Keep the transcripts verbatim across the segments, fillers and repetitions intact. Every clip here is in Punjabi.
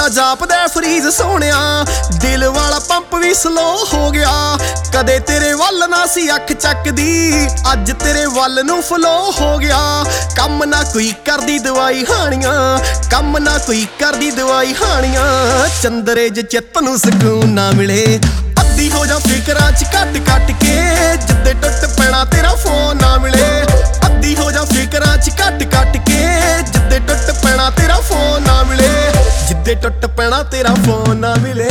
ਦਾ ਜਾਪਦਾ ਫਰੀਜ਼ ਸੋਹਣਿਆ, ਦਿਲ ਵਾਲਾ ਪੰਪ ਵੀ ਸਲੋ ਹੋ ਗਿਆ। ਕਦੇ ਤੇਰੇ ਵੱਲ ਨਾ ਸੀ ਅੱਖ ਚੱਕਦੀ, ਅੱਜ ਤੇਰੇ ਵੱਲ ਨੂੰ ਫਲੋ ਹੋ ਗਿਆ। ਕੰਮ ਨਾ ਕੋਈ ਕਰਦੀ ਦਵਾਈ ਹਾਣੀਆਂ, ਕੰਮ ਨਾ ਕੋਈ ਕਰਦੀ ਦਵਾਈ ਹਾਣੀਆਂ। ਚੰਦਰੇ ਜੇ ਚਿੱਤ ਨੂੰ ਸਕੂਨ ਨਾ ਮਿਲੇ, ਅੱਧੀ ਹੋ ਜਾ ਫਿਕਰਾਂ ਚ ਕੱਟ ਕੱਟ ਕੇ। ਜਿੱਦੇ ਟੁੱਟ ਪੈਣਾ ਤੇਰਾ ਫੋਨ ਨਾ ਮਿਲੇ, ਅੱਧੀ ਹੋ ਜਾ ਫਿਕਰਾਂ ਚ ਕੱਟ ਕੱਟ ਕੇ। ਜਿੱਦੇ ਟੁੱਟ ਪੈਣਾ ਤੇਰਾ ਫੋਨ ਨਾ ਮਿਲੇ, ਜਿੱਦੇ ਟੁੱਟ ਪੈਣਾ ਤੇਰਾ ਫੋਨ ਨਾ ਮਿਲੇ।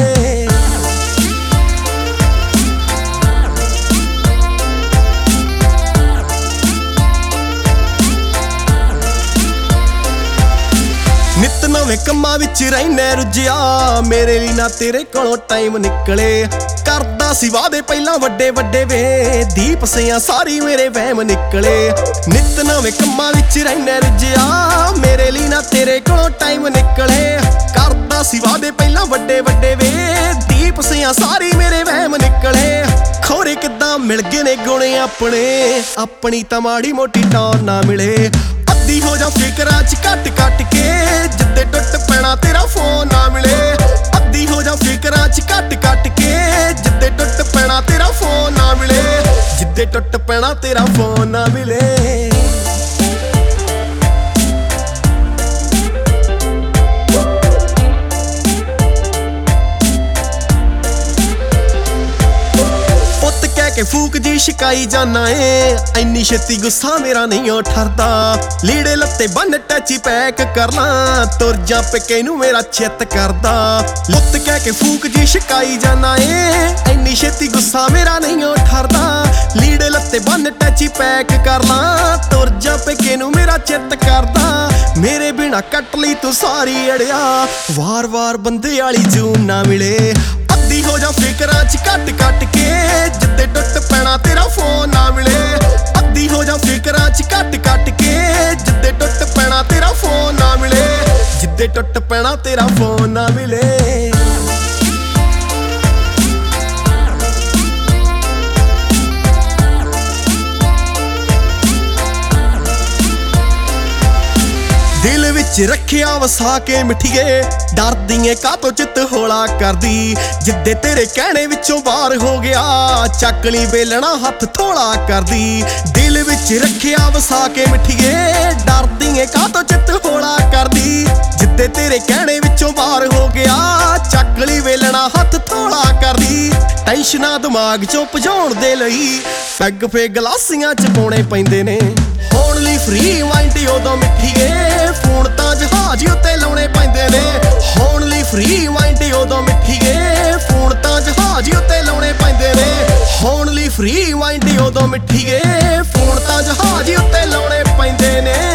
ਨਿੱਤ ਨਵੇਂ ਕੰਮਾਂ ਵਿੱਚ ਰਹਿਣਾ ਰੁੱਝਿਆ, ਮੇਰੇ ਲਈ ਨਾ ਤੇਰੇ ਕੋਲੋਂ ਟਾਈਮ ਨਿਕਲੇ। ਕਰਦਾ ਸੀ ਵਾਅਦੇ ਪਹਿਲਾਂ ਵੱਡੇ ਵੱਡੇ ਵੇ, ਦੀਪ ਸਿਆਂ ਸਾਰੀ ਮੇਰੇ ਵਹਿਮ ਨਿਕਲੇ। ਨਿੱਤ ਨਵੇਂ ਕੰਮਾਂ ਵਿੱਚ ਰਹਿਣਾ ਰੁੱਝਿਆ, ਮੇਰੇ ਲਈ ਨਾ ਤੇਰੇ ਕੋਲੋਂ ਟਾਈਮ ਨਿਕਲੇ। ਕਰਦਾ ਸੀ ਵਾਅਦੇ ਪਹਿਲਾਂ ਵੱਡੇ ਵੱਡੇ ਵੇ, ਦੀਪ ਸਿਆਂ ਸਾਰੀ ਮੇਰੇ ਵਹਿਮ ਨਿਕਲੇ। ਖੋਰੇ ਕਿੱਦਾਂ ਮਿਲ ਗਏ ਨੇ ਗੁਣ ਆਪਣੇ, ਆਪਣੀ ਤਾਂ ਮਾੜੀ ਮੋਟੀ ਟੌਰ ਨਾ ਮਿਲੇ। ਅੱਧੀ ਹੋ ਜਾ ਫਿਕਰਾਂ ਚ ਕੱਟ ਕੱਟ ਕੇ, ਜਿੱਦੇ ਟੁੱਟ ਪੈਣਾ ਤੇਰਾ ਫੋਨ ਨਾ ਮਿਲੇ। ਅੱਧੀ ਹੋ ਜਾ ਫਿਕਰਾਂ ਚ ਕੱਟ ਕੱਟ ਕੇ, ਜਿੱਦੇ ਟੁੱਟ ਪੈਣਾ ਤੇਰਾ ਫੋਨ ਨਾ ਮਿਲੇ, ਜਿੱਦੇ ਟੁੱਟ ਪੈਣਾ ਤੇਰਾ ਫੋਨ ਨਾ ਮਿਲੇ। ਕੇ ਫੂਕ ਜੀ ਸ਼ਿਕਾਈ ਜਾਨਾ ਏ, ਐਨੀ ਛੇਤੀ ਗੁੱਸਾ ਮੇਰਾ ਨਹੀਂ ਓ ਠਰਦਾ। ਲੀੜੇ ਲੱਤੇ ਬੰਨ ਟੈਚੀ ਪੈਕ ਕਰ ਲਾਂ, ਤੁਰ ਜਾ ਪਿੱਕੇ ਨੂੰ ਮੇਰਾ ਚਿੱਤ ਕਰਦਾ। ਲੁੱਤ ਕਹਿ ਕੇ ਫੂਕ ਜੀ ਸ਼ਿਕਾਈ ਜਾਨਾ ਏ, ਐਨੀ ਛੇਤੀ ਗੁੱਸਾ ਮੇਰਾ ਨਹੀਂ ਓ ਠਰਦਾ। ਲੀੜੇ ਲੱਤੇ ਬੰਨ ਟੈਚੀ ਪੈਕ ਕਰ ਲਾਂ, ਤੁਰ ਜਾ ਪਿੱਕੇ ਨੂੰ ਮੇਰਾ ਚਿੱਤ ਕਰਦਾ। ਮੇਰੇ ਬਿਨਾ ਕੱਟ ਲਈ ਤੂੰ ਸਾਰੀ ਅੜਿਆ, ਵਾਰ ਵਾਰ ਬੰਦੇ ਵਾਲੀ ਜੂਨ ਨਾ ਮਿਲੇ। ਅੱਧੀ ਹੋ ਜਾ ਫਿਕਰਾਂ ਚ ਕੱਟ ਕੱਟ ਕੇ, ਜਿੱਦੇ ਟੁੱਟ ਪੈਣਾ ਤੇਰਾ ਫੋਨ ਨਾ ਮਿਲੇ। ਅੱਧੀ ਹੋ ਜਾ ਫਿਕਰਾਂ ਚ ਕੱਟ ਕੱਟ ਕੇ, ਜਿੱਦੇ ਟੁੱਟ ਪੈਣਾ ਤੇਰਾ ਫੋਨ ਨਾ ਮਿਲੇ, ਜਿੱਦੇ ਟੁੱਟ ਪੈਣਾ ਤੇਰਾ ਫੋਨ ਨਾ ਮਿਲੇ। ਦਿਲ ਵਿੱਚ ਰੱਖਿਆ ਵਸਾ ਕੇ ਮਿੱਠੀਏ, ਡਰਦੀ ਏ ਕਾਤੋਂ ਚਿੱਤ ਹੌਲਾ ਕਰਦੀ। ਜਿੱਦੇ ਤੇਰੇ ਕਹਿਣੇ ਵਿੱਚੋਂ ਬਾਹਰ ਹੋ ਗਿਆ, ਚੱਕ ਲਈ ਵੇਲਣਾ ਹੱਥ ਥੋੜਾ ਕਰਦੀ। ਦਿਲ ਵਿੱਚ ਰੱਖਿਆ ਵਸਾ ਕੇ ਮਿੱਠੀਏ, ਡਰਦੀ ਏ ਕਾਤੋਂ ਚਿੱਤ ਹੌਲਾ ਕਰਦੀ। ਜਿੱਦੇ ਤੇਰੇ ਕਹਿਣੇ ਵਿੱਚੋਂ ਬਾਹਰ ਹੋ ਗਿਆ, ਚੱਕ ਲਈ ਵੇਲਣਾ ਹੱਥ ਥੋੜਾ ਕਰਦੀ। ਟੈਨਸ਼ਨਾਂ ਦਿਮਾਗ ਚੋਂ ਭਜਾਉਣ ਦੇ ਲਈ, ਪੈਗ ਫੇ ਗਲਾਸੀਆਂ ਚ ਪਾਉਣੇ ਪੈਂਦੇ ਨੇ। ਹੋਣ ਲਈ ਫ੍ਰੀ ਵਾਈਂਡ ਉਦੋਂ ਮਿੱਠੀਏ, ਫੋਨ ਤਾਂ ਜਹਾਜ਼ ਉੱਤੇ ਲਾਉਣੇ ਪੈਂਦੇ ਨੇ। ਹੋਣ ਲਈ ਫ੍ਰੀ ਵਾਈਂਡ ਉਦੋਂ ਮਿੱਠੀਏ, ਫੋਨ ਤਾਂ ਜਹਾਜ਼ ਉੱਤੇ ਲਾਉਣੇ ਪੈਂਦੇ ਨੇ। ਹੋਣ ਲਈ ਫ੍ਰੀ ਵਾਈਂਡ ਉਦੋਂ ਮਿੱਠੀਏ, ਫੋਨ ਤਾਂ ਜਹਾਜ਼ ਉੱਤੇ ਲਾਉਣੇ ਪੈਂਦੇ ਨੇ।